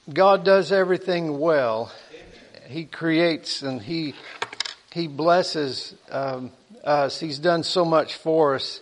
God does everything well. He creates and He blesses us. He's done so much for us.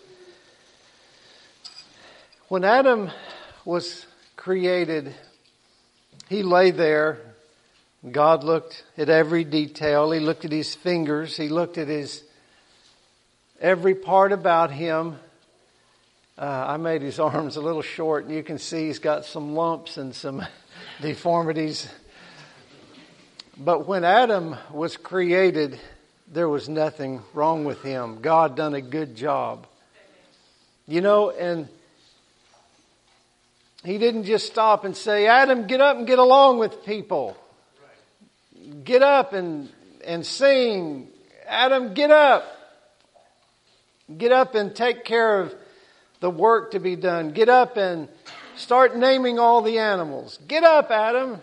When Adam was created, he lay there. God looked at every detail. He looked at his fingers. He looked at every part about him. I made his arms a little short, and you can see he's got some lumps and some deformities. But when Adam was created, there was nothing wrong with him. God done a good job. You know, and He didn't just stop and say, Adam, get up and get along with people. Get up and sing. Adam, get up. Get up and take care of the work to be done. Get up and start naming all the animals. Get up, Adam.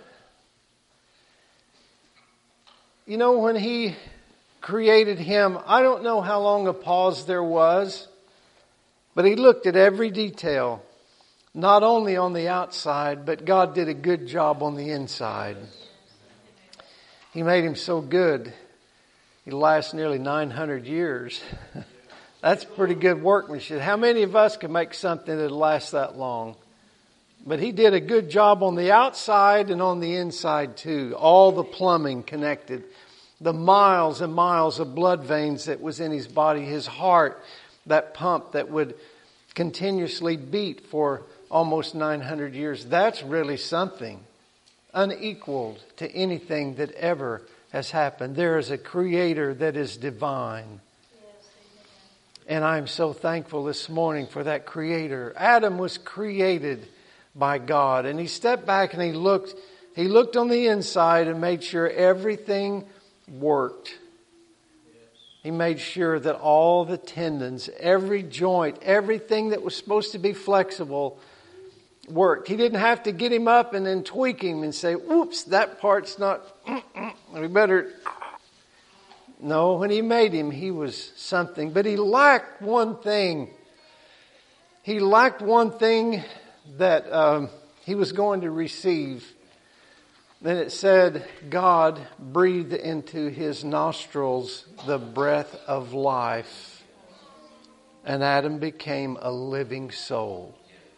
You know, when He created him, I don't know how long a pause there was, but He looked at every detail, not only on the outside, but God did a good job on the inside. He made him so good, he lasts nearly 900 years. That's pretty good workmanship. How many of us can make something that lasts that long? But He did a good job on the outside and on the inside too. All the plumbing connected. The miles and miles of blood veins that was in his body. His heart, that pump that would continuously beat for almost 900 years. That's really something unequaled to anything that ever has happened. There is a Creator that is divine. And I'm so thankful this morning for that Creator. Adam was created by God. And he stepped back and he looked on the inside and made sure everything worked. He made sure that all the tendons, every joint, everything that was supposed to be flexible worked. He didn't have to get him up and then tweak him and say, "Oops, that part's not, we better." No, when He made him, he was something. But he lacked one thing. He lacked one thing that he was going to receive. Then it said, God breathed into his nostrils the breath of life. And Adam became a living soul.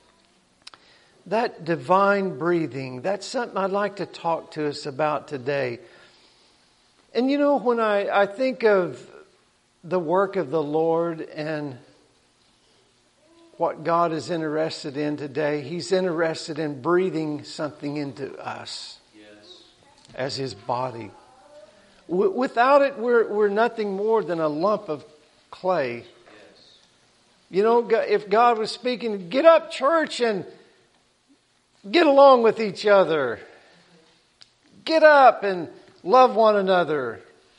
That divine breathing, that's something I'd like to talk to us about today. And you know, when I think of the work of the Lord and what God is interested in today, He's interested in breathing something into us as His body. Without it, we're nothing more than a lump of clay. You know, if God was speaking, get up, church, and get along with each other. Get up and love one another.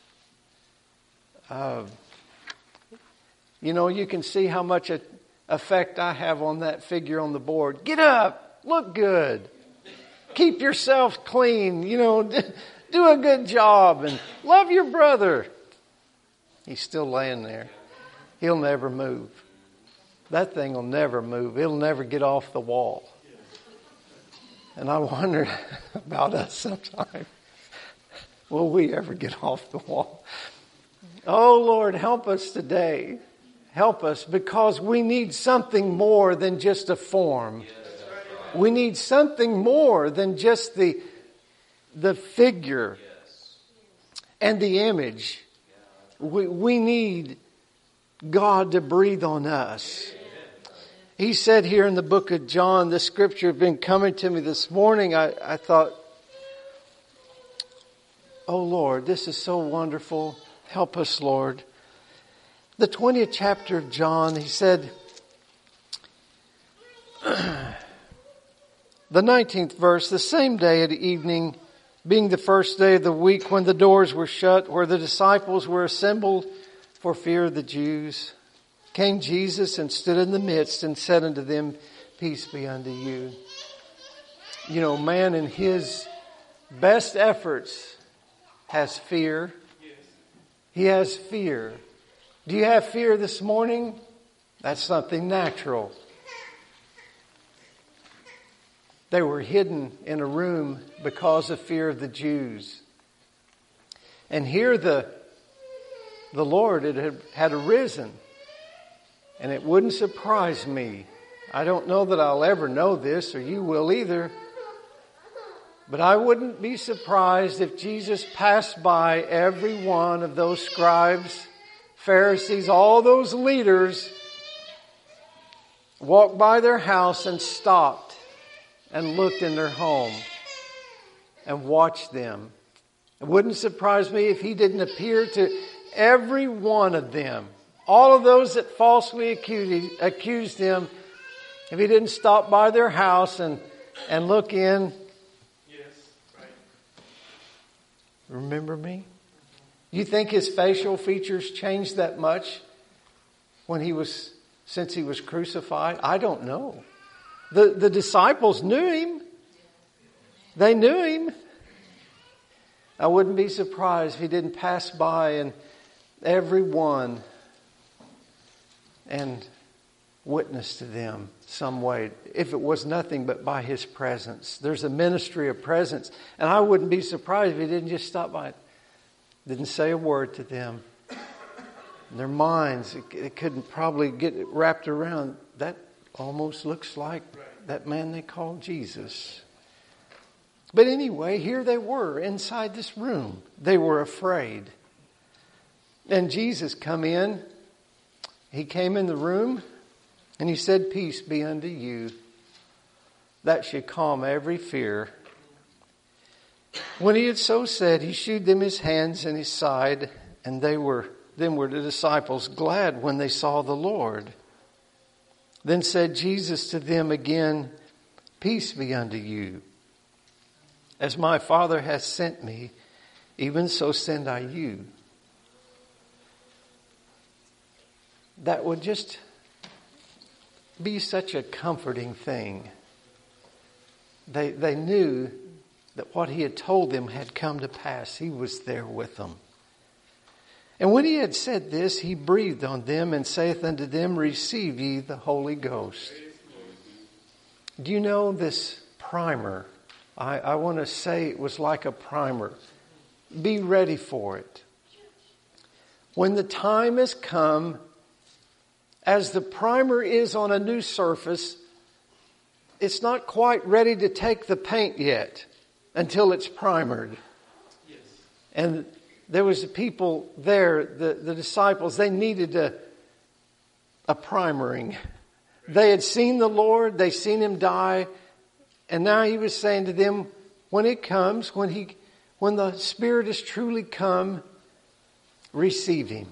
You know, you can see how much effect I have on that figure on the board. Get up. Look good. Keep yourself clean. You know, do a good job and love your brother. He's still laying there. He'll never move. That thing will never move. It'll never get off the wall. And I wonder about us sometimes. Will we ever get off the wall? Oh, Lord, help us today. Help us, because we need something more than just a form. We need something more than just the figure and the image. We need God to breathe on us. He said here in the book of John, the scripture had been coming to me this morning. I thought, oh Lord, this is so wonderful. Help us, Lord. The 20th chapter of John, he said, the 19th verse, the same day at evening, being the first day of the week when the doors were shut, where the disciples were assembled for fear of the Jews, came Jesus and stood in the midst and said unto them, peace be unto you. You know, man in his best efforts has fear. He has fear. Do you have fear this morning? That's something natural. They were hidden in a room because of fear of the Jews. And here the Lord had arisen. And it wouldn't surprise me. I don't know that I'll ever know this, or you will either. But I wouldn't be surprised if Jesus passed by every one of those scribes, Pharisees, all those leaders, walked by their house and stopped and looked in their home and watched them. It wouldn't surprise me if he didn't appear to every one of them. All of those that falsely accused him, if he didn't stop by their house and look in. Yes, right. Remember me? You think his facial features changed that much since he was crucified? I don't know. The disciples knew him. They knew him. I wouldn't be surprised if he didn't pass by and every one and witness to them some way, if it was nothing but by his presence. There's a ministry of presence, and I wouldn't be surprised if he didn't just stop by, didn't say a word to them. In their minds, it couldn't probably get wrapped around. That almost looks like that man they called Jesus. But anyway, here they were inside this room. They were afraid. And Jesus come in. He came in the room and he said, "Peace be unto you." That should calm every fear. When he had so said, he shewed them his hands and his side, and then were the disciples glad when they saw the Lord. Then said Jesus to them again, "Peace be unto you. As my Father hath sent me, even so send I you." That would just be such a comforting thing. They knew that what he had told them had come to pass. He was there with them. And when he had said this, he breathed on them and saith unto them, "Receive ye the Holy Ghost." Do you know this primer? I want to say it was like a primer. Be ready for it. When the time has come, as the primer is on a new surface, it's not quite ready to take the paint yet until it's primered. Yes. And there was people there, the disciples, they needed a primering. They had seen the Lord, they seen him die, and now he was saying to them, when it comes, when the Spirit has truly come, receive him.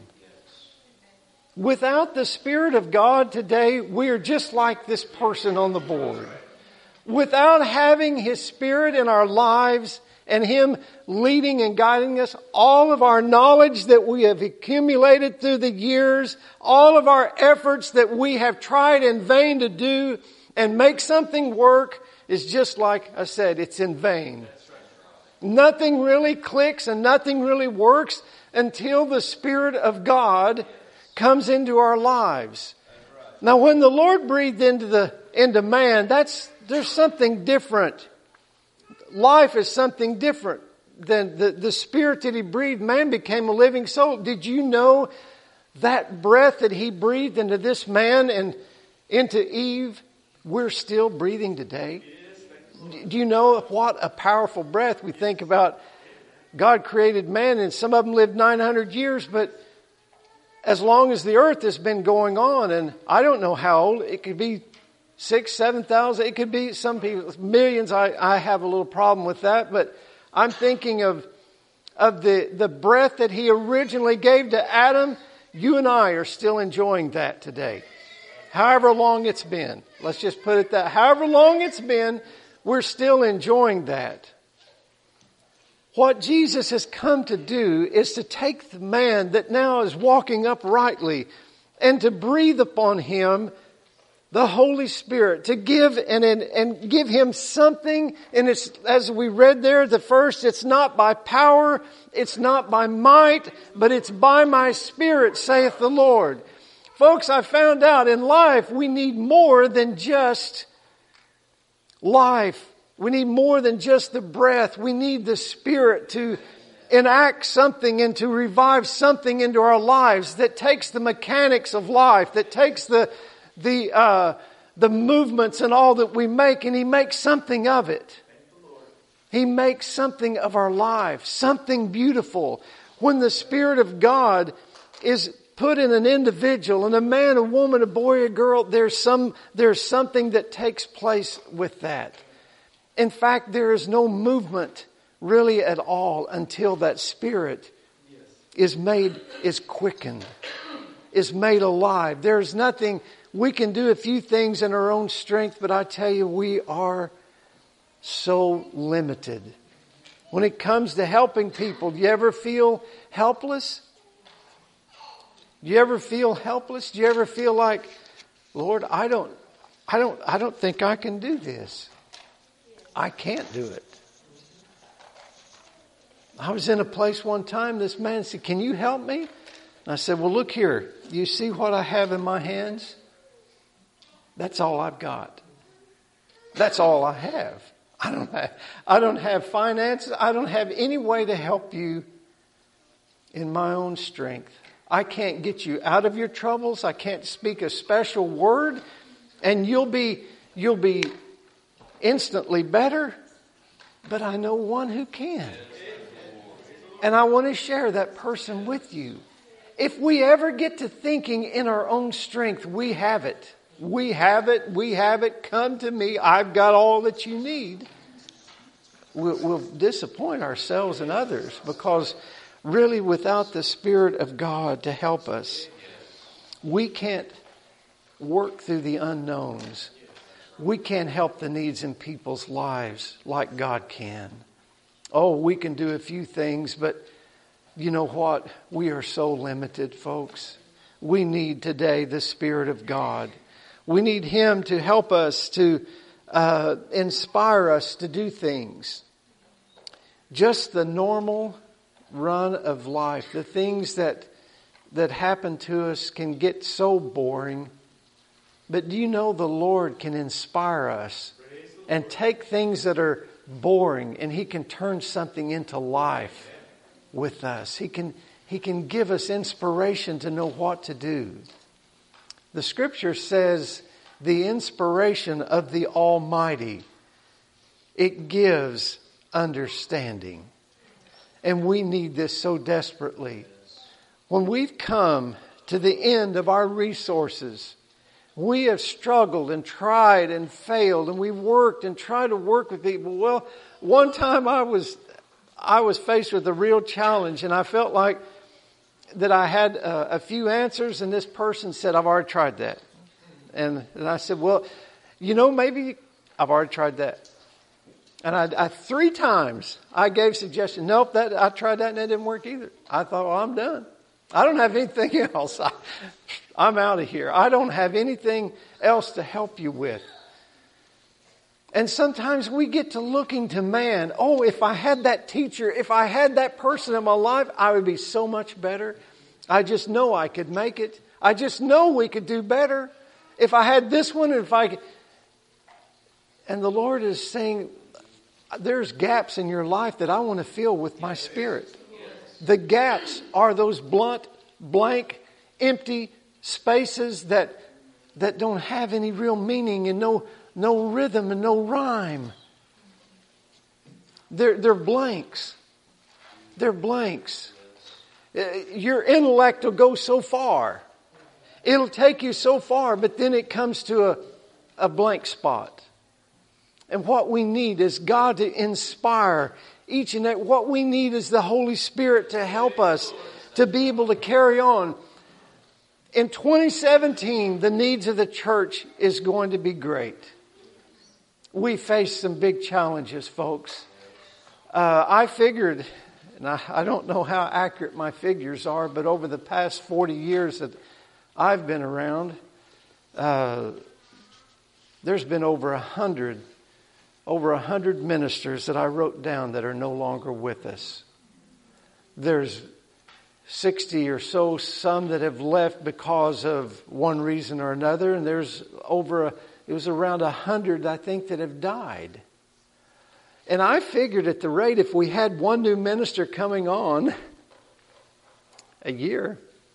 Without the Spirit of God today, we are just like this person on the board. Without having his Spirit in our lives and him leading and guiding us, all of our knowledge that we have accumulated through the years, all of our efforts that we have tried in vain to do and make something work is just like I said, it's in vain. Nothing really clicks and nothing really works until the Spirit of God comes into our lives. Now, when the Lord breathed into man, there's something different. Life is something different than the Spirit that he breathed. Man became a living soul. Did you know that breath that he breathed into this man and into Eve, we're still breathing today? Do you know what a powerful breath? We think about God created man, and some of them lived 900 years, but as long as the earth has been going on, and I don't know how old, it could be 6,000, 7,000, it could be some people, millions. I have a little problem with that, but I'm thinking of the breath that he originally gave to Adam. You and I are still enjoying that today. However long it's been. Let's just put it that. However long it's been, we're still enjoying that. What Jesus has come to do is to take the man that now is walking uprightly and to breathe upon him the Holy Spirit, to give and give him something. And it's, as we read there, the first, it's not by power, it's not by might, but it's by my Spirit, saith the Lord. Folks, I found out in life we need more than just life We need more than just the breath. We need the Spirit to enact something and to revive something into our lives that takes the mechanics of life, that takes the movements and all that we make, and He makes something of it. He makes something of our life, something beautiful. When the Spirit of God is put in an individual, and a man, a woman, a boy, a girl, there's something that takes place with that. In fact, there is no movement really at all until that Spirit is quickened, is made alive. There's nothing, we can do a few things in our own strength, but I tell you, we are so limited. When it comes to helping people, do you ever feel helpless? Do you ever feel helpless? Do you ever feel like, Lord, I don't think I can do this. I can't do it. I was in a place one time, this man said, can you help me? And I said, well, look here. You see what I have in my hands? That's all I've got. That's all I have. I don't have finances. I don't have any way to help you in my own strength. I can't get you out of your troubles. I can't speak a special word and you'll be instantly better. But I know one who can. And I want to share that person with you. If we ever get to thinking in our own strength, we have it. We have it. We have it. Come to me. I've got all that you need. We'll disappoint ourselves and others because really without the Spirit of God to help us, we can't work through the unknowns. We can't help the needs in people's lives like God can. Oh, we can do a few things, but you know what? We are so limited, folks. We need today the Spirit of God. We need Him to help us, to inspire us to do things. Just the normal run of life, the things that happen to us can get so boring. But do you know the Lord can inspire us and take things that are boring and He can turn something into life with us. He can give us inspiration to know what to do. The Scripture says the inspiration of the Almighty, it gives understanding. And we need this so desperately. When we've come to the end of our resources, we have struggled and tried and failed, and we've worked and tried to work with people. Well, one time I was faced with a real challenge, and I felt like that I had a few answers, and this person said, I've already tried that. And I said, well, maybe I've already tried that. And I 3 times I gave suggestions. Nope, I tried that and it didn't work either. I thought, well, I'm done. I don't have anything else. I'm out of here. I don't have anything else to help you with. And sometimes we get to looking to man. Oh, if I had that teacher, if I had that person in my life, I would be so much better. I just know I could make it. I just know we could do better. If I had this one, and the Lord is saying, there's gaps in your life that I want to fill with my Spirit. The gaps are those blunt, blank, empty spaces that don't have any real meaning and no rhythm and no rhyme. They're blanks. They're blanks. Your intellect will go so far. It'll take you so far, but then it comes to a blank spot. And what we need is God to inspire each and every. What we need is the Holy Spirit to help us to be able to carry on. In 2017, the needs of the church is going to be great. We face some big challenges, folks. I figured, and I don't know how accurate my figures are, but over the past 40 years that I've been around, there's been over 100 ministers that I wrote down that are no longer with us. There's 60 or so, some that have left because of one reason or another, and there's it was around 100, I think, that have died. And I figured at the rate, if we had one new minister coming on a year,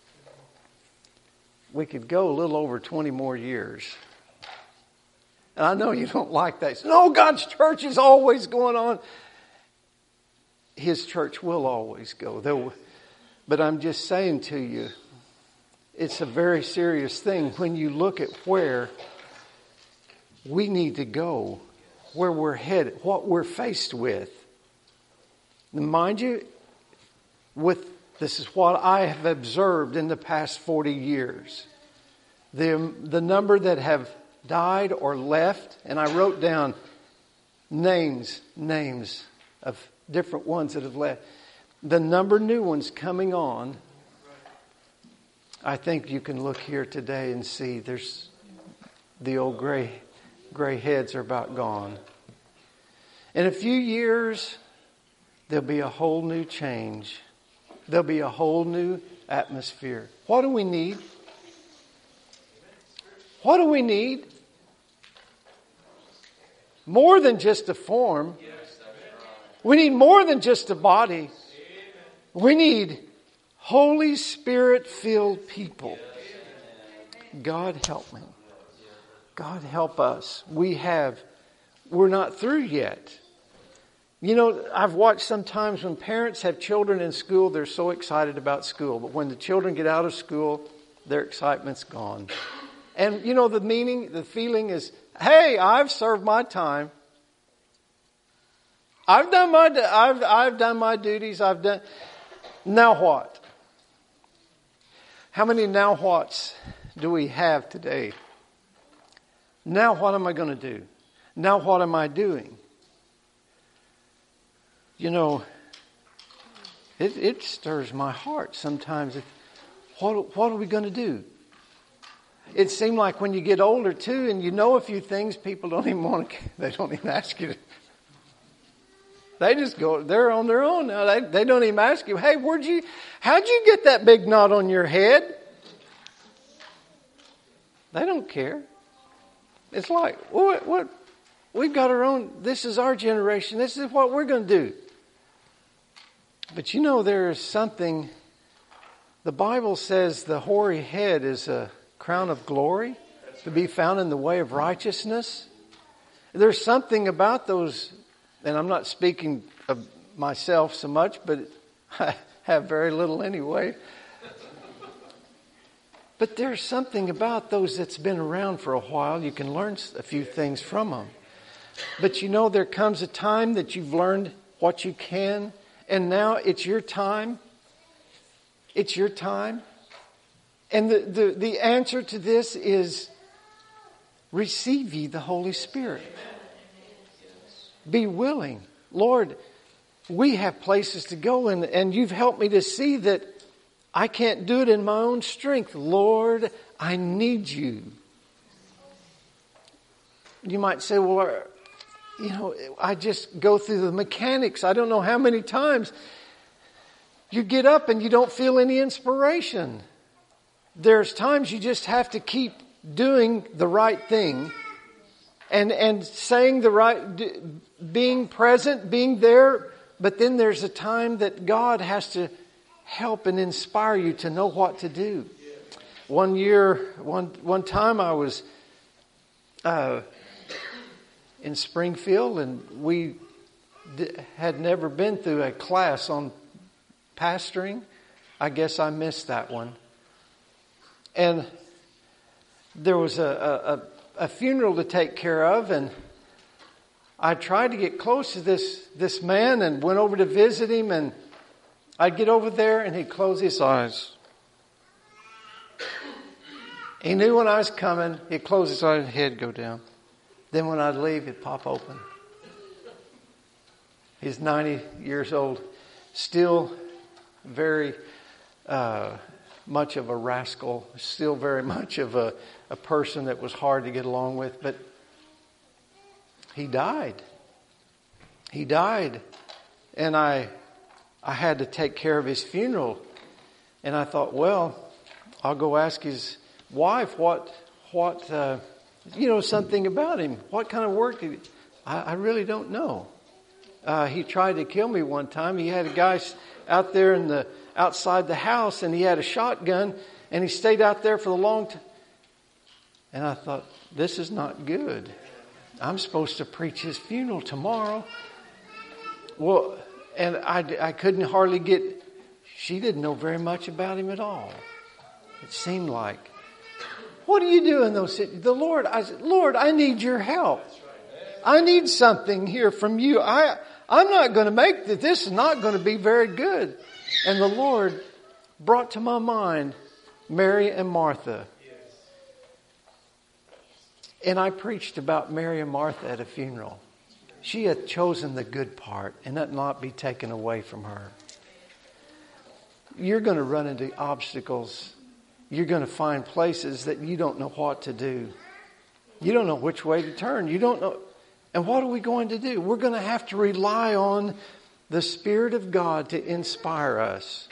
we could go a little over 20 more years. And I know you don't like that. No, God's church is always going on. His church will always go. But I'm just saying to you, it's a very serious thing when you look at where we need to go, where we're headed, what we're faced with. And mind you, this is what I have observed in the past 40 years. The number that have died or left, and I wrote down names of different ones that have left. The number of new ones coming on, I think you can look here today and see there's the old gray heads are about gone. In a few years, there'll be a whole new change. There'll be a whole new atmosphere. What do we need? What do we need? More than just a form. We need more than just a body. We need Holy Spirit-filled people. God help me. God help us. We're not through yet. You know, I've watched sometimes when parents have children in school, they're so excited about school. But when the children get out of school, their excitement's gone. And you know, the feeling is, hey, I've served my time. I've done my duties. Now what? How many now whats do we have today? Now what am I going to do? Now what am I doing? You know, it stirs my heart sometimes. What are we going to do? It seemed like when you get older too, and you know a few things, people don't even they don't even ask you to. They just go, they're on their own now. They don't even ask you, hey, how'd you get that big knot on your head? They don't care. It's like, what? We've got our own, this is our generation. This is what we're going to do. But you know, there is something, the Bible says the hoary head is a crown of glory to be found in the way of righteousness. There's something about those, and I'm not speaking of myself so much, but I have very little anyway. But there's something about those that's been around for a while. You can learn a few things from them. But you know, there comes a time that you've learned what you can, and now it's your time. It's your time. And the answer to this is, receive ye the Holy Spirit. Be willing. Lord, we have places to go, and you've helped me to see that I can't do it in my own strength. Lord, I need you. You might say, well, you know, I just go through the mechanics. I don't know how many times you get up and you don't feel any inspiration. There's times you just have to keep doing the right thing and saying the right, being present, being there. But then there's a time that God has to help and inspire you to know what to do. One time I was in Springfield, and we had never been through a class on pastoring. I guess I missed that one. And there was a funeral to take care of, and I tried to get close to this man and went over to visit him, and I'd get over there and he'd close his eyes. He knew when I was coming, he'd close his eyes and head go down. Then when I'd leave, it'd pop open. He's 90 years old, still very much of a rascal, still very much of a person that was hard to get along with, but he died. He died. And I had to take care of his funeral. And I thought, well, I'll go ask his wife what something about him. What kind of work did he... I really don't know. He tried to kill me one time. He had a guy out there outside the house, and he had a shotgun, and he stayed out there for a long time. And I thought, this is not good. I'm supposed to preach his funeral tomorrow. Well, and I couldn't hardly get... She didn't know very much about him at all. It seemed like. What do you do in those situations? I said, Lord, I need your help. I need something here from you. I'm not going to make that. This is not going to be very good. And the Lord brought to my mind Mary and Martha. And I preached about Mary and Martha at a funeral. She had chosen the good part, and that not be taken away from her. You're going to run into obstacles. You're going to find places that you don't know what to do. You don't know which way to turn. You don't know. And what are we going to do? We're going to have to rely on the Spirit of God to inspire us.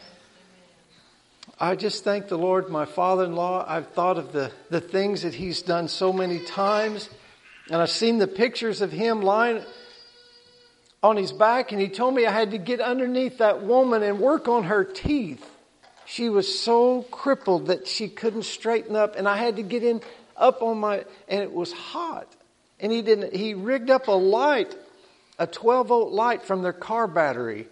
I just thank the Lord, my father-in-law. I've thought of the things that he's done so many times. And I've seen the pictures of him lying on his back. And he told me I had to get underneath that woman and work on her teeth. She was so crippled that she couldn't straighten up. And I had to get up on and it was hot. And he rigged up a light, a 12-volt light from their car battery.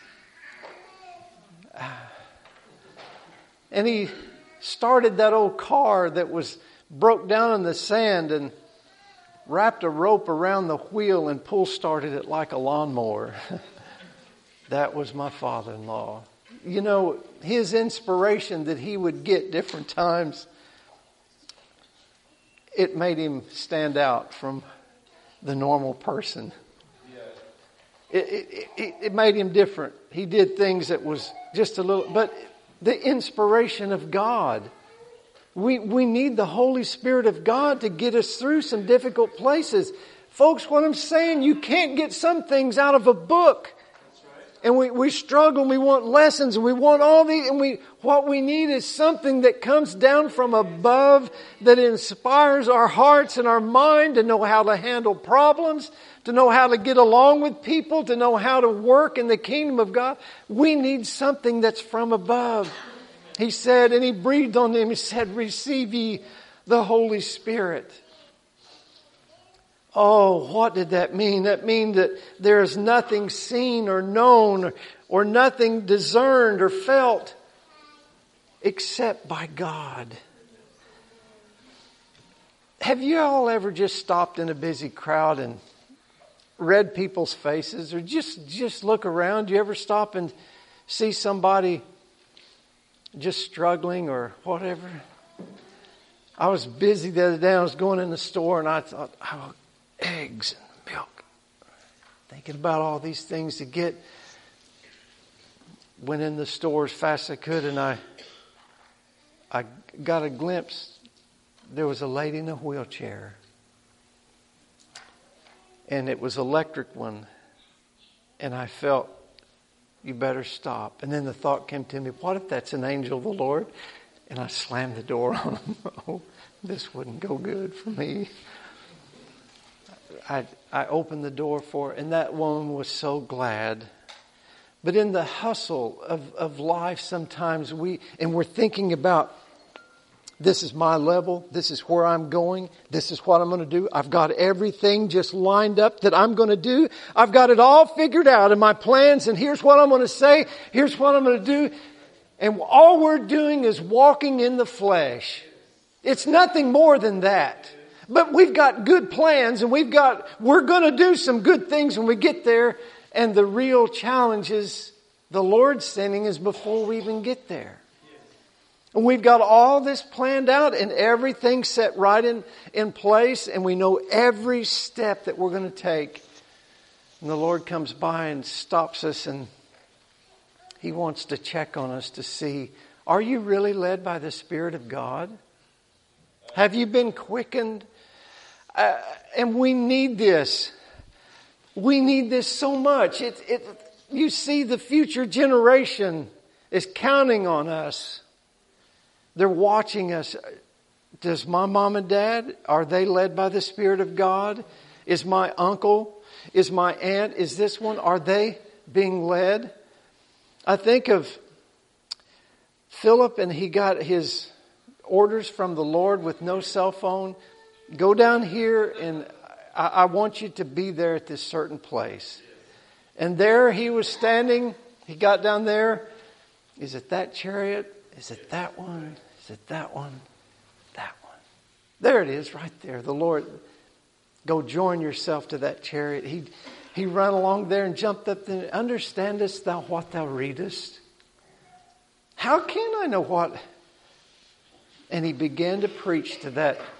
And he started that old car that was broke down in the sand and wrapped a rope around the wheel and started it like a lawnmower. That was my father-in-law. You know, his inspiration that he would get different times, it made him stand out from the normal person. It made him different. He did things that was just a little... But the inspiration of God. We need the Holy Spirit of God to get us through some difficult places. Folks, what I'm saying, you can't get some things out of a book. And we struggle and we want lessons and we want all these. And what we need is something that comes down from above that inspires our hearts and our mind to know how to handle problems, to know how to get along with people, to know how to work in the kingdom of God. We need something that's from above. He said, and he breathed on them, he said, receive ye the Holy Spirit. Oh, what did that mean? That means that there is nothing seen or known or nothing discerned or felt except by God. Have you all ever just stopped in a busy crowd and read people's faces or just look around? Do you ever stop and see somebody just struggling or whatever? I was busy the other day. I was going in the store and I thought, oh, eggs and milk. Thinking about all these things to get. Went in the store as fast as I could and I got a glimpse. There was a lady in a wheelchair. And it was an electric one. And I felt, you better stop. And then the thought came to me, what if that's an angel of the Lord? And I slammed the door on him. Oh, this wouldn't go good for me. I opened the door for her, and that woman was so glad. But in the hustle of life, sometimes we're thinking about, this is my level, this is where I'm going, this is what I'm going to do. I've got everything just lined up that I'm going to do. I've got it all figured out in my plans, and here's what I'm going to say, here's what I'm going to do. And all we're doing is walking in the flesh. It's nothing more than that. But we've got good plans and we're going to do some good things when we get there. And the real challenge is the Lord's sending is before we even get there. And we've got all this planned out and everything set right in place. And we know every step that we're going to take. And the Lord comes by and stops us and He wants to check on us to see, are you really led by the Spirit of God? Have you been quickened? And we need this. We need this so much. You see, the future generation is counting on us. They're watching us. Does my mom and dad, are they led by the Spirit of God? Is my uncle? Is my aunt? Is this one? Are they being led? I think of Philip, and he got his orders from the Lord with no cell phone. Go down here, and I want you to be there at this certain place. And there he was standing. He got down there. Is it that chariot? Is it that one? Is it that one? That one. There it is right there. The Lord, go join yourself to that chariot. He ran along there and jumped up there. Understandest thou what thou readest? How can I know what? And he began to preach to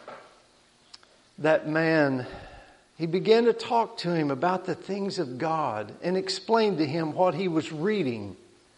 that man. He began to talk to him about the things of God and explain to him what he was reading.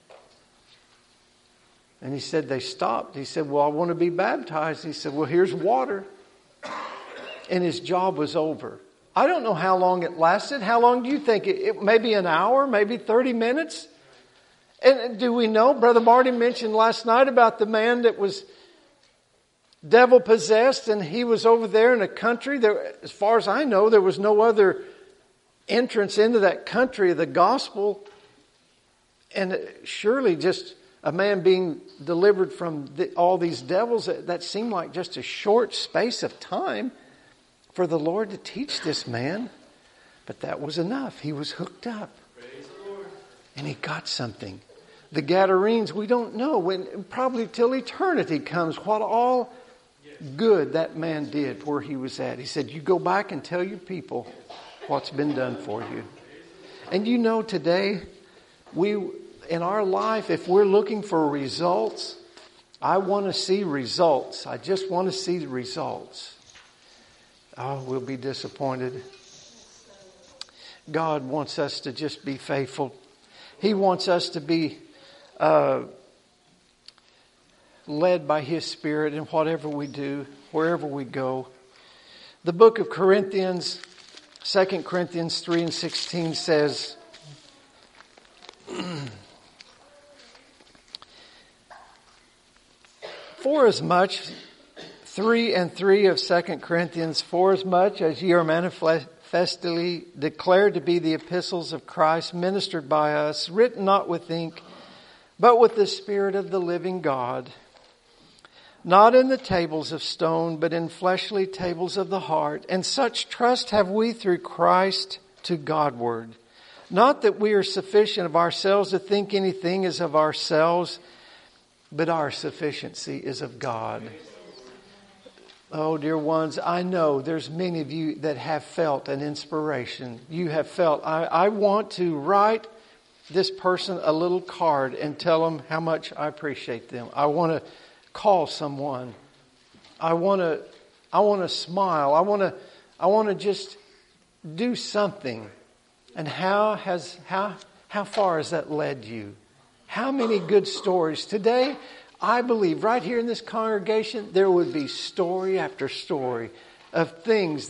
And he said, they stopped. He said, well, I want to be baptized. He said, well, here's water. And his job was over. I don't know how long it lasted. How long do you think? Maybe an hour, maybe 30 minutes? And do we know? Brother Marty mentioned last night about the man that was devil possessed, and he was over there in a country. There, as far as I know, there was no other entrance into that country of the gospel. And surely just a man being delivered from all these devils, that seemed like just a short space of time for the Lord to teach this man. But that was enough. He was hooked up. Praise the Lord. And he got something. The Gadarenes, we don't know when, probably till eternity comes, what all good that man did where he was at. He said, you go back and tell your people what's been done for you. And you know, today, in our life, if we're looking for results, I want to see results. I just want to see the results. Oh, we'll be disappointed. God wants us to just be faithful. He wants us to be led by His Spirit in whatever we do, wherever we go. The book of Corinthians, 2 Corinthians 3:16 says, Forasmuch, 3:3 of 2 Corinthians, forasmuch as ye are manifestly declared to be the epistles of Christ, ministered by us, written not with ink, but with the Spirit of the living God, not in the tables of stone, but in fleshly tables of the heart. And such trust have we through Christ to Godward. Not that we are sufficient of ourselves to think anything is of ourselves, but our sufficiency is of God. Oh, dear ones, I know there's many of you that have felt an inspiration. You have felt, I want to write this person a little card and tell them how much I appreciate them. I want to call someone. I want to smile. I want to just do something. And how far has that led you? How many good stories? Today, I believe right here in this congregation, there would be story after story of things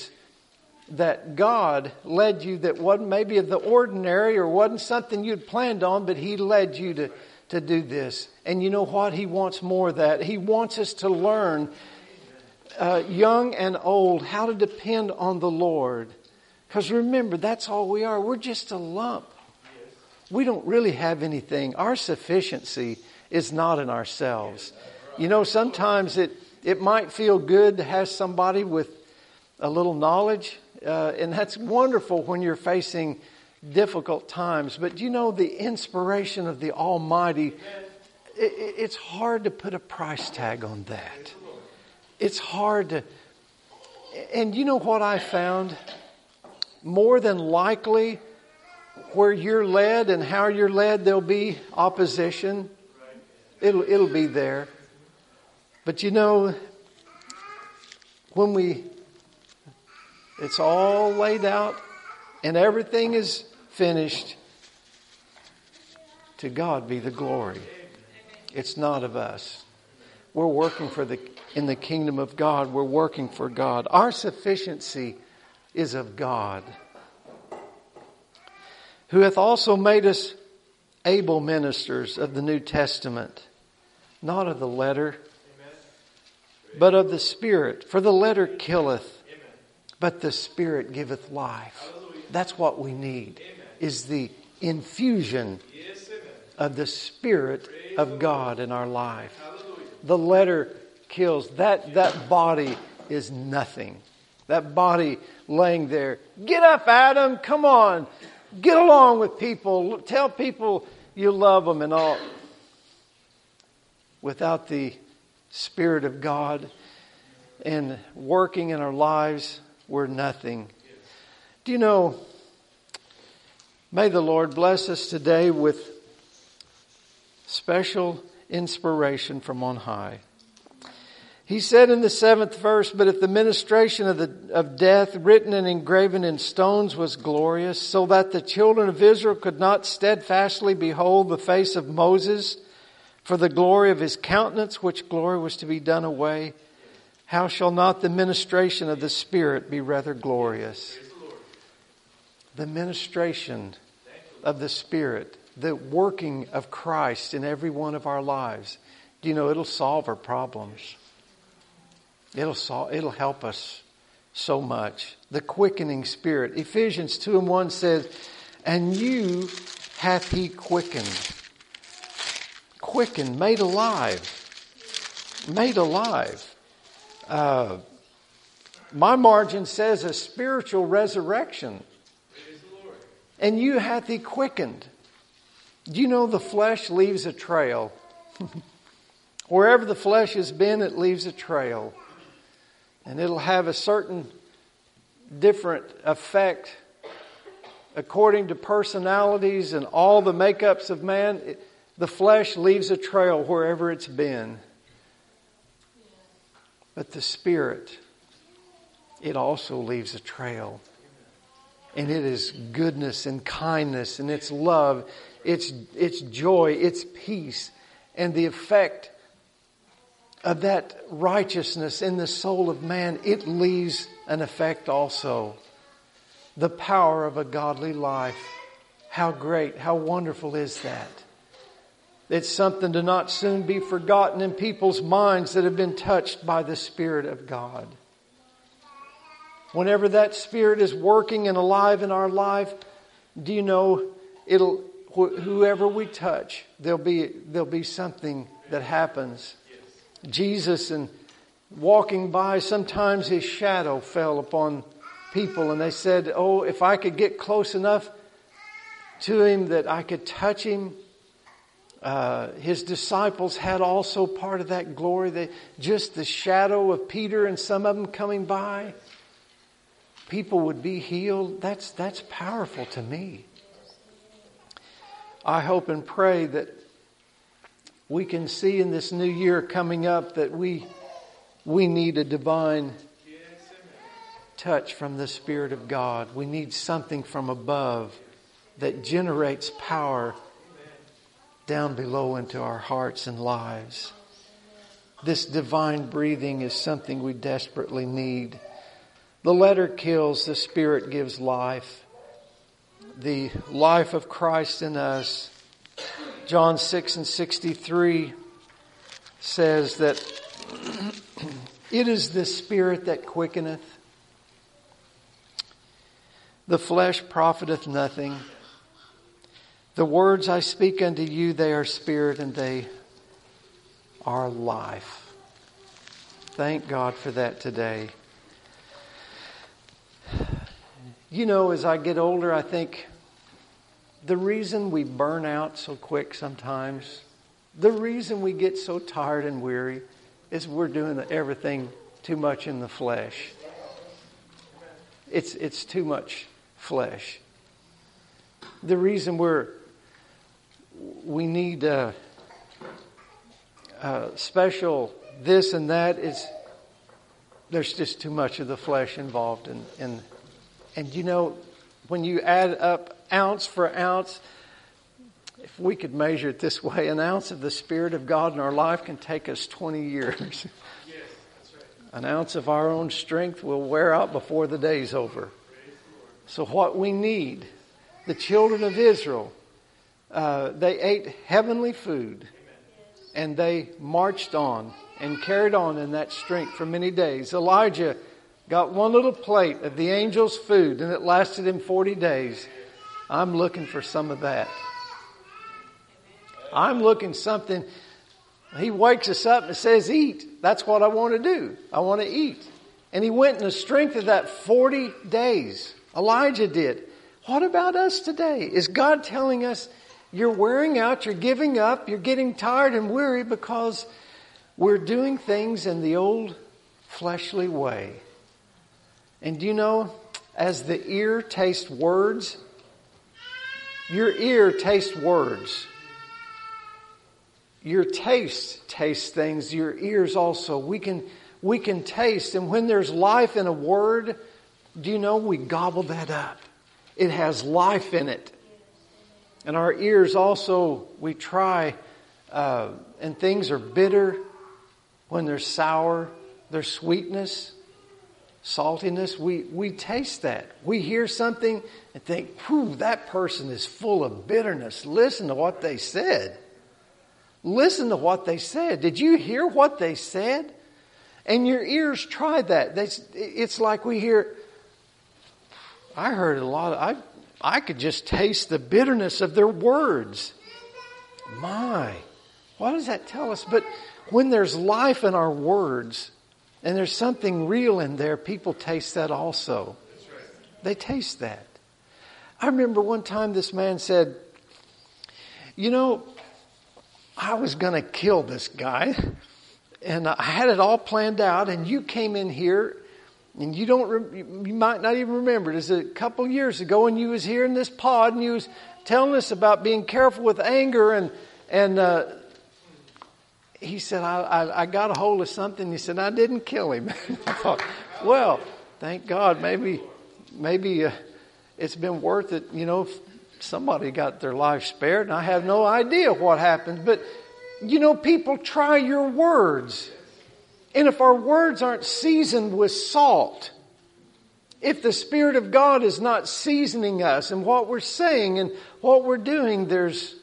that God led you that wasn't maybe of the ordinary or wasn't something you'd planned on, but He led you to do this. And you know what? He wants more of that. He wants us to learn, young and old, how to depend on the Lord. Because remember, that's all we are. We're just a lump. We don't really have anything. Our sufficiency is not in ourselves. You know, sometimes it might feel good to have somebody with a little knowledge. And that's wonderful when you're facing difficult times. But you know, the inspiration of the Almighty, it's hard to put a price tag on that. It's hard to... And you know what I found? More than likely, where you're led and how you're led, there'll be opposition. It'll be there. But you know, when it's all laid out and everything is finished, to God be the glory. It's not of us. We're working in the kingdom of God. We're working for God. Our sufficiency is of God, who hath also made us able ministers of the New Testament, not of the letter, but of the Spirit. For the letter killeth, but the Spirit giveth life. That's what we need, is the infusion of the Spirit of God in our life. The letter kills. That body is nothing. That body laying there. Get up, Adam. Come on. Get along with people. Tell people you love them and all. Without the Spirit of God and working in our lives, we're nothing. Do you know, may the Lord bless us today with special inspiration from on high. He said in the 7th verse, but if the ministration of death written and engraven in stones was glorious, so that the children of Israel could not steadfastly behold the face of Moses for the glory of his countenance, which glory was to be done away, how shall not the ministration of the Spirit be rather glorious? The ministration of the Spirit, the working of Christ in every one of our lives. Do you know, it'll solve our problems. It'll help us so much. The quickening Spirit. Ephesians 2:1 says, and you hath he quickened. Quickened, made alive. Made alive. My margin says a spiritual resurrection. And you hath he quickened. Do you know the flesh leaves a trail? Wherever the flesh has been, it leaves a trail. And it'll have a certain different effect according to personalities and all the makeups of man. The flesh leaves a trail wherever it's been. But the Spirit, it also leaves a trail. And it is goodness and kindness and it's love, it's joy, it's peace. And the effect of that righteousness in the soul of man, it leaves an effect also. The power of a godly life. How great, how wonderful is that? It's something to not soon be forgotten in people's minds that have been touched by the Spirit of God. Whenever that Spirit is working and alive in our life, do you know, whoever we touch, there'll be something that happens. Jesus, and walking by, sometimes his shadow fell upon people and they said, oh, if I could get close enough to him that I could touch him. His disciples had also part of that glory. Just the shadow of Peter and some of them coming by, people would be healed. That's powerful to me. I hope and pray that we can see in this new year coming up that we need a divine touch from the Spirit of God. We need something from above that generates power down below into our hearts and lives. This divine breathing is something we desperately need. The letter kills, the Spirit gives life. The life of Christ in us. John 6:63 says that it is the Spirit that quickeneth. The flesh profiteth nothing. The words I speak unto you, they are spirit and they are life. Thank God for that today. You know, as I get older, I think the reason we burn out so quick sometimes, the reason we get so tired and weary is we're doing everything too much in the flesh. It's too much flesh. The reason we need special this and that is there's just too much of the flesh involved. And you know, when you add up ounce for ounce, if we could measure it this way, an ounce of the Spirit of God in our life can take us 20 years. Yes, that's right. An ounce of our own strength will wear out before the day's over. So what we need, the children of Israel, they ate heavenly food and they marched on and carried on in that strength for many days. Elijah got one little plate of the angel's food, and it lasted him 40 days. I'm looking for some of that. I'm looking something. He wakes us up and says, eat. That's what I want to do. I want to eat. And he went in the strength of that 40 days. Elijah did. What about us today? Is God telling us you're wearing out, you're giving up, you're getting tired and weary because we're doing things in the old fleshly way? And do you know, as the ear tastes words, your ear tastes words. Your taste tastes things. Your ears also. We can taste. And when there's life in a word, do you know we gobble that up? It has life in it. And our ears also, we try, and things are bitter when they're sour. There's sweetness, saltiness. We taste that. We hear something and think, whew, that person is full of bitterness. Listen to what they said. Listen to what they said. Did you hear what they said? And your ears try that. It's like we hear, I heard a lot I could just taste the bitterness of their words. My, what does that tell us? But when there's life in our words and there's something real in there, people taste that also. They taste that. I remember one time this man said, you know, I was going to kill this guy, and I had it all planned out, and you came in here, and you might not even remember it. It was a couple years ago, and you was here in this pod, and you was telling us about being careful with anger, and he said, I got a hold of something. He said, I didn't kill him. I thought, well, thank God, maybe it's been worth it, you know. Somebody got their life spared, and I have no idea what happened. But, you know, people try your words. And if our words aren't seasoned with salt, if the Spirit of God is not seasoning us and what we're saying and what we're doing, there's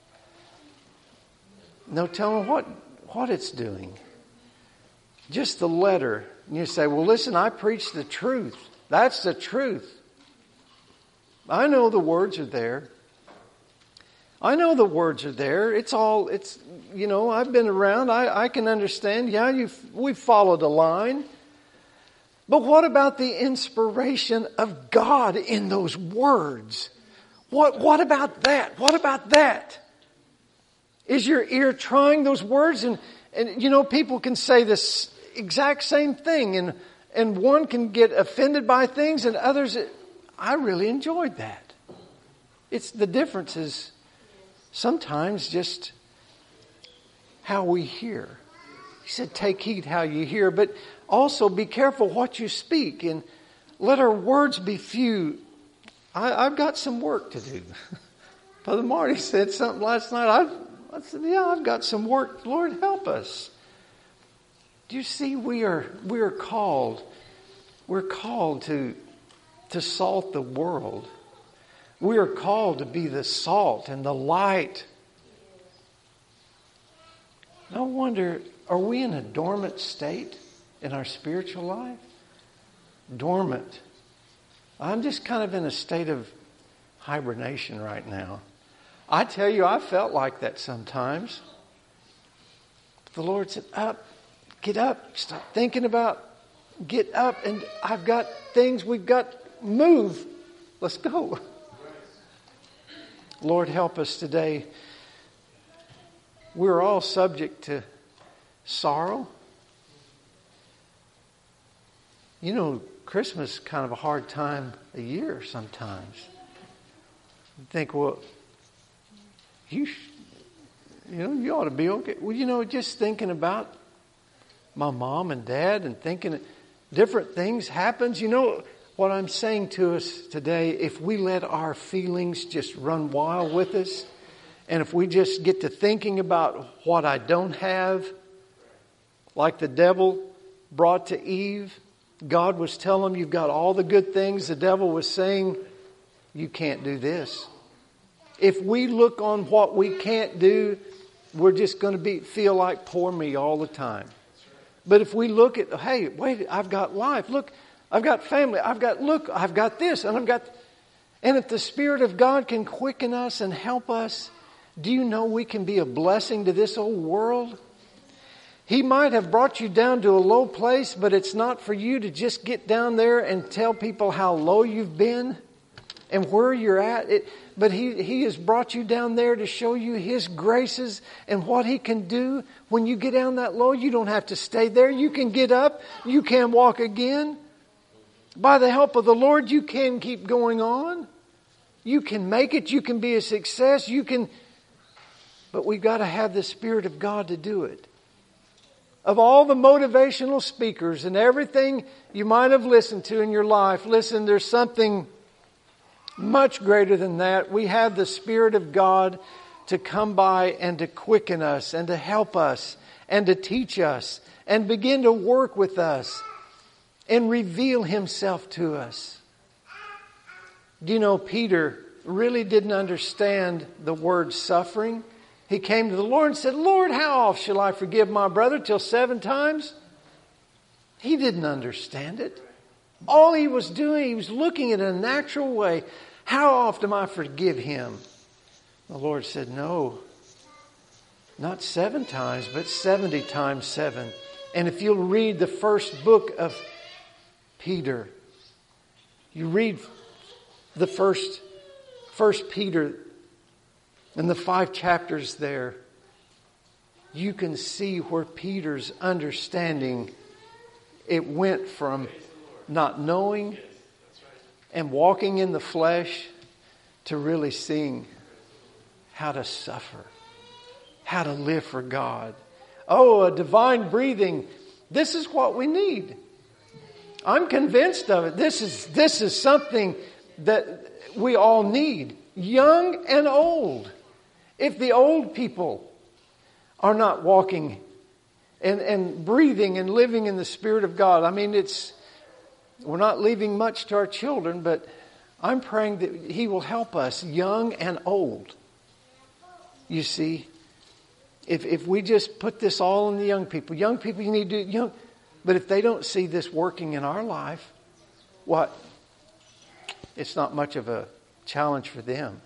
no telling what it's doing. Just the letter. And you say, well, listen, I preach the truth. That's the truth. I know the words are there. I know the words are there. It's you know, I've been around. I can understand. Yeah, we've followed a line. But what about the inspiration of God in those words? What about that? What about that? Is your ear trying those words? And you know, people can say this exact same thing. And one can get offended by things and others... I really enjoyed that. It's the difference is sometimes just how we hear. He said, take heed how you hear, but also be careful what you speak and let our words be few. I've got some work to do. Brother Marty said something last night. I said, yeah, I've got some work. Lord, help us. Do you see we are called. We're called to salt the world. We are called to be the salt and the light. I wonder, are we in a dormant state in our spiritual life? Dormant. I'm just kind of in a state of hibernation right now. I tell you, I felt like that sometimes. But the Lord said, get up, stop thinking about, get up, and I've got things we've got. Move. Let's go. Lord, help us today. We're all subject to sorrow. You know, Christmas is kind of a hard time a year sometimes. You think, well, you ought to be okay. Well, you know, just thinking about my mom and dad and thinking different things happens. You know, what I'm saying to us today, if we let our feelings just run wild with us, and if we just get to thinking about what I don't have, like the devil brought to Eve, God was telling him, you've got all the good things. The devil was saying, you can't do this. If we look on what we can't do, we're just going to feel like poor me all the time. But if we look at, hey, wait, I've got life. Look I've got family. I've got this, and I've got... And if the Spirit of God can quicken us and help us, do you know we can be a blessing to this old world? He might have brought you down to a low place, but it's not for you to just get down there and tell people how low you've been and where you're at. But He has brought you down there to show you His graces and what He can do. When you get down that low, you don't have to stay there. You can get up. You can walk again. By the help of the Lord, you can keep going on. You can make it. You can be a success. But we've got to have the Spirit of God to do it. Of all the motivational speakers and everything you might have listened to in your life, listen, there's something much greater than that. We have the Spirit of God to come by and to quicken us and to help us and to teach us and begin to work with us and reveal Himself to us. Do you know Peter really didn't understand the word suffering? He came to the Lord and said, Lord, how oft shall I forgive my brother? Till 7 times? He didn't understand it. All he was doing, he was looking at a natural way. How oft am I forgive him? The Lord said, no, not 7 times, but 70 times 7. And if you'll read the first book of Peter, you read the first Peter and the 5 chapters there, you can see where Peter's understanding, it went from not knowing and walking in the flesh to really seeing how to suffer, how to live for God. Oh, a divine breathing. This is what we need. I'm convinced of it. This is something that we all need, young and old. If the old people are not walking and breathing and living in the Spirit of God, I mean, we're not leaving much to our children, but I'm praying that He will help us, young and old. You see, if we just put this all on the young people, you need to do young. But if they don't see this working in our life, what? It's not much of a challenge for them.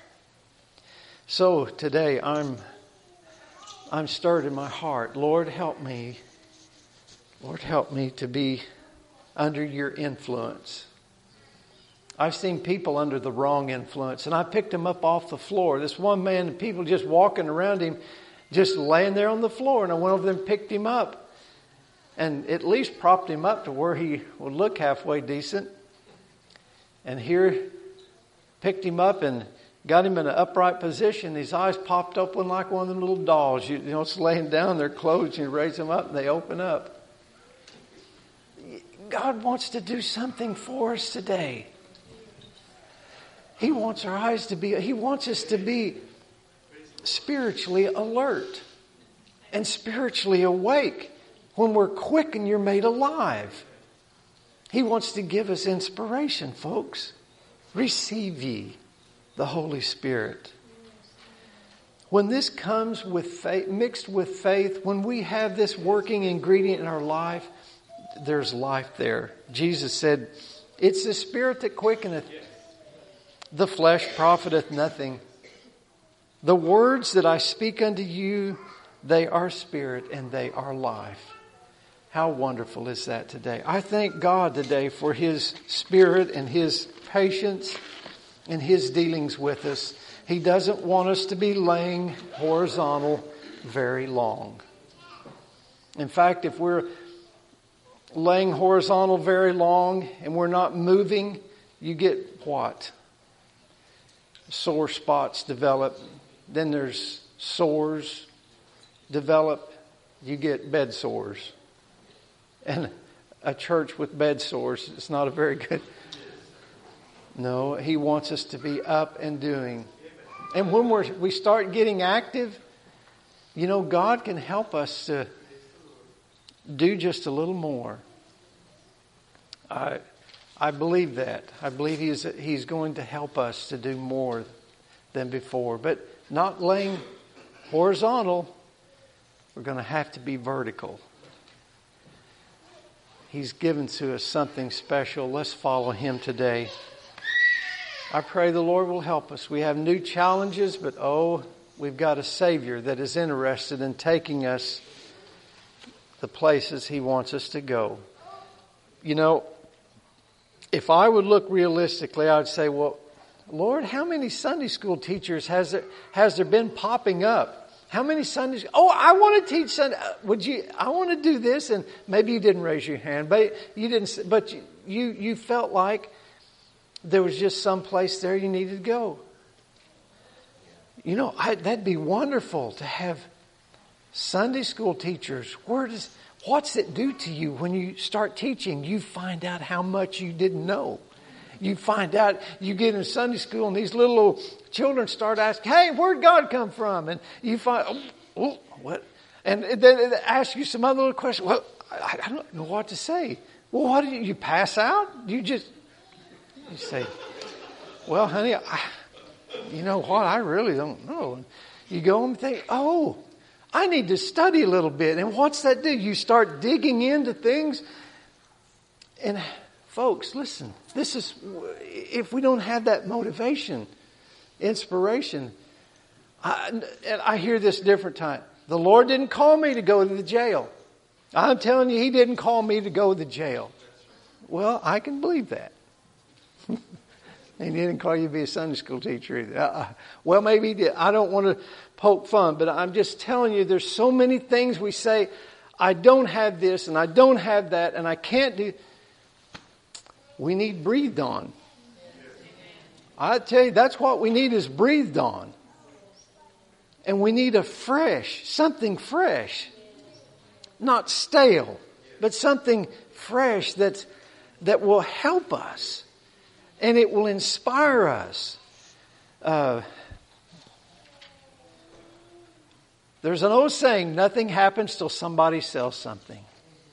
So today I'm stirred in my heart. Lord, help me. Lord, help me to be under your influence. I've seen people under the wrong influence, and I picked him up off the floor. This one man, people just walking around him, just laying there on the floor, and I went over there and picked him up and at least propped him up to where he would look halfway decent. And here, picked him up and got him in an upright position. His eyes popped open like one of them little dolls. You know, it's laying down, they're closed, you raise them up and they open up. God wants to do something for us today. He wants our eyes to be, He wants us to be spiritually alert and spiritually awake. When we're quick and you're made alive. He wants to give us inspiration, folks. Receive ye the Holy Spirit. When this comes with faith, mixed with faith, when we have this working ingredient in our life, there's life there. Jesus said, it's the Spirit that quickeneth. The flesh profiteth nothing. The words that I speak unto you, they are spirit and they are life. How wonderful is that today? I thank God today for His Spirit and His patience and His dealings with us. He doesn't want us to be laying horizontal very long. In fact, if we're laying horizontal very long and we're not moving, you get what? Sore spots develop. Then there's sores develop. You get bed sores. And a church with bed sores is not a very good. No, He wants us to be up and doing. And when we start getting active, you know, God can help us to do just a little more. I believe that. I believe He's going to help us to do more than before. But not laying horizontal, we're going to have to be vertical. He's given to us something special. Let's follow Him today. I pray the Lord will help us. We have new challenges, but we've got a Savior that is interested in taking us the places He wants us to go. You know, if I would look realistically, I would say, well, Lord, how many Sunday school teachers has there been popping up? How many Sundays? I want to teach Sunday. I want to do this. And maybe you didn't raise your hand, but you didn't, but you felt like there was just some place there you needed to go. You know, that'd be wonderful to have Sunday school teachers. What's it do to you when you start teaching? You find out how much you didn't know. You find out, you get in Sunday school and these little children start asking, hey, where'd God come from? And you find, what? And then they ask you some other little question. Well, I don't know what to say. Well, what did you pass out? You say, well, honey, you know what? I really don't know. And you go and think, I need to study a little bit. And what's that do? You start digging into things. And folks, listen, if we don't have that motivation, inspiration, I hear this different time. The Lord didn't call me to go to the jail. I'm telling you, He didn't call me to go to the jail. Well, I can believe that. And He didn't call you to be a Sunday school teacher either. Well, maybe He did. I don't want to poke fun, but I'm just telling you, there's so many things we say, I don't have this and I don't have that and I can't do. We need breathed on. I tell you, that's what we need is breathed on. And we need something fresh. Not stale, but something fresh that will help us. And it will inspire us. There's an old saying, nothing happens till somebody sells something.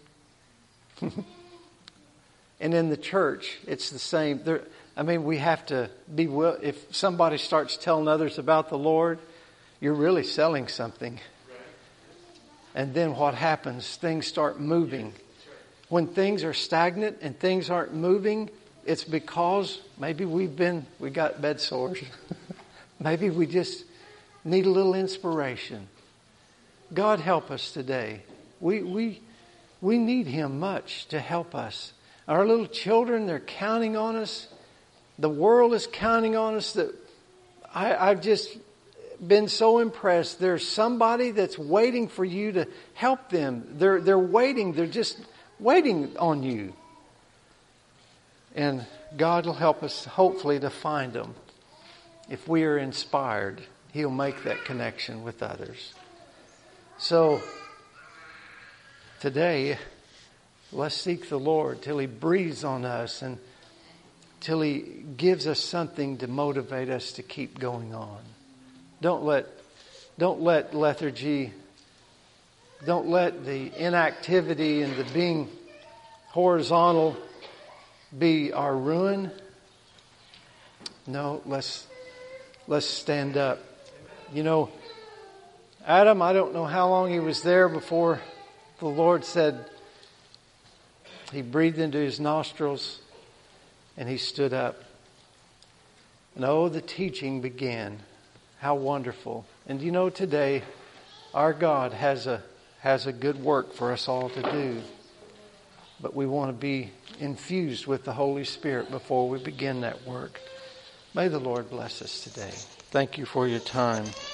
And in the church, it's the same. We have to be if somebody starts telling others about the Lord, you're really selling something. And then what happens? Things start moving. When things are stagnant and things aren't moving, it's because maybe we got bed sores. Maybe we just need a little inspiration. God help us today. We need Him much to help us. Our little children, they're counting on us. The world is counting on us. That I've just been so impressed. There's somebody that's waiting for you to help them. They're waiting. They're just waiting on you. And God will help us, hopefully, to find them. If we are inspired, He'll make that connection with others. So, today, let's seek the Lord till He breathes on us and till He gives us something to motivate us to keep going on. Don't let lethargy, don't let the inactivity and the being horizontal be our ruin. No, let's stand up. You know, Adam, I don't know how long he was there before the Lord said, He breathed into his nostrils and he stood up. And the teaching began. How wonderful. And you know, today, our God has a good work for us all to do. But we want to be infused with the Holy Spirit before we begin that work. May the Lord bless us today. Thank you for your time.